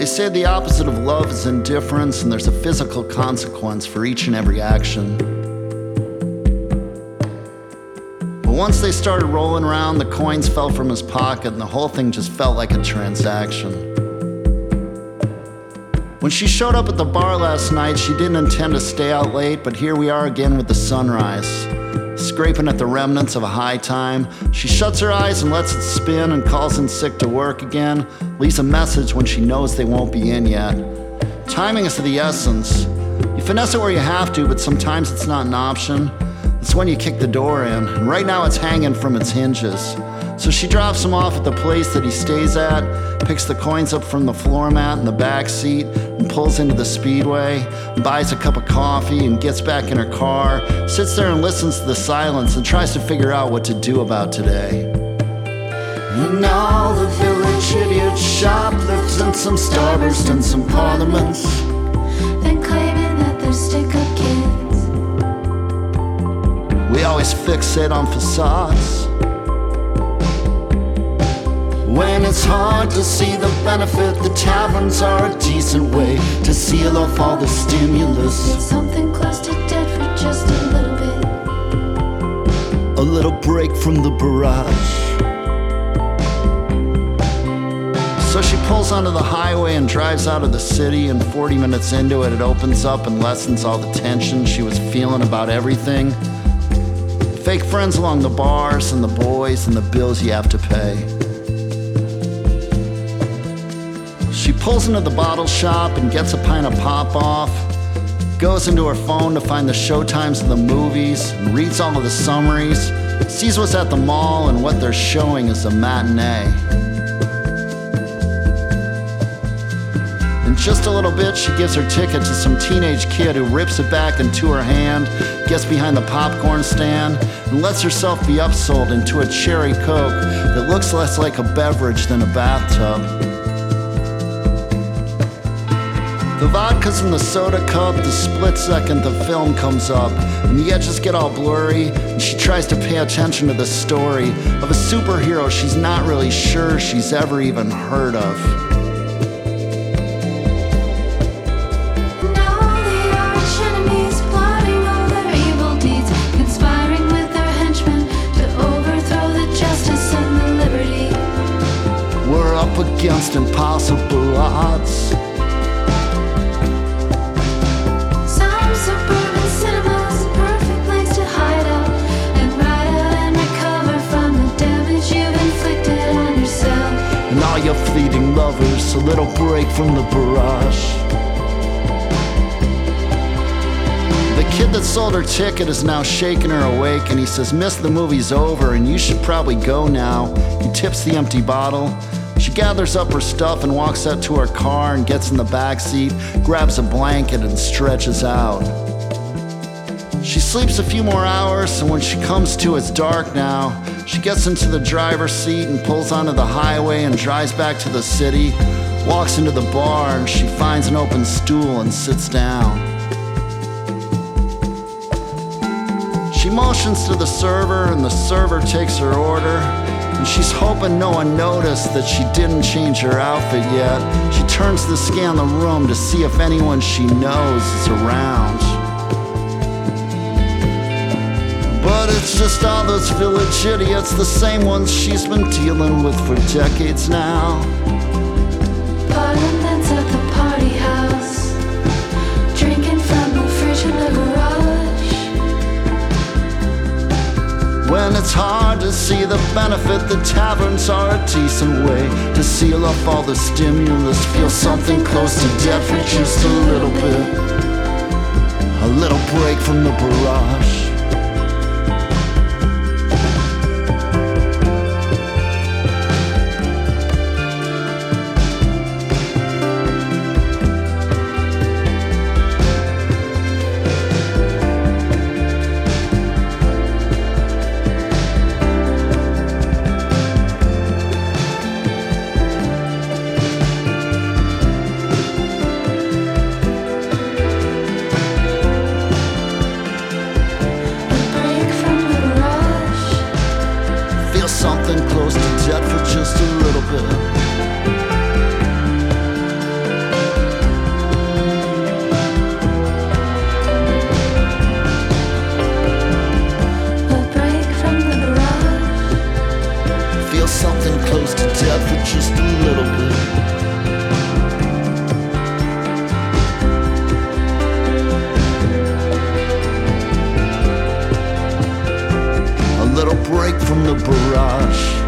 They say the opposite of love is indifference, and there's a physical consequence for each and every action. But once they started rolling around, the coins fell from his pocket, and the whole thing just felt like a transaction. When she showed up at the bar last night, she didn't intend to stay out late, but here we are again with the sunrise. Scraping at the remnants of a high time, she shuts her eyes and lets it spin and calls in sick to work again, leaves a message when she knows they won't be in yet. Timing is of the essence. You finesse it where you have to, but sometimes it's not an option. It's when you kick the door in, and right now it's hanging from its hinges. So she drops him off at the place that he stays at, picks the coins up from the floor mat in the back seat, and pulls into the speedway, and buys a cup of coffee and gets back in her car, sits there and listens to the silence and tries to figure out what to do about today. And all the village idiots, shoplifts and some starburst and some parliaments, then claiming that they're stick-up kids. We always fixate on facades, when it's hard to see the benefit. The taverns are a decent way to seal off all the stimulus. Get something close to dead for just a little bit. A little break from the barrage. So she pulls onto the highway and drives out of the city, and 40 minutes into it, it opens up and lessens all the tension she was feeling about everything. The fake friends along the bars and the boys and the bills you have to pay. She pulls into the bottle shop and gets a pint of pop-off, goes into her phone to find the showtimes of the movies, and reads all of the summaries, sees what's at the mall and what they're showing is a matinee. In just a little bit, she gives her ticket to some teenage kid who rips it back into her hand, gets behind the popcorn stand, and lets herself be upsold into a cherry Coke that looks less like a beverage than a bathtub. The vodka's in the soda cup, the split second the film comes up, and the edges get all blurry, and she tries to pay attention to the story of a superhero she's not really sure she's ever even heard of. And all the arch enemies plotting all their evil deeds, conspiring with their henchmen to overthrow the justice and the liberty. We're up against impossible odds. Suburban cinemas, perfect place to hide out and ride out and recover from the damage you've inflicted on yourself. And all your fleeting lovers, a little break from the barrage. The kid that sold her ticket is now shaking her awake, and he says, "Miss, the movie's over and you should probably go now." He tips the empty bottle. She gathers up her stuff and walks out to her car and gets in the back seat, grabs a blanket and stretches out. She sleeps a few more hours, and when she comes to, it's dark now. She gets into the driver's seat and pulls onto the highway and drives back to the city, walks into the bar, and she finds an open stool and sits down. She motions to the server, and the server takes her order. And she's hoping no one noticed that she didn't change her outfit yet. She turns to scan the room to see if anyone she knows is around. But it's just all those village idiots, the same ones she's been dealing with for decades now. Parliaments at the party house, drinking from the fridge in the garage. When it's hard to see the benefit, the taverns are a decent way to seal off all the stimulus. Feel something close to death for just a little bit. A little break from the barrage. break from the barrage.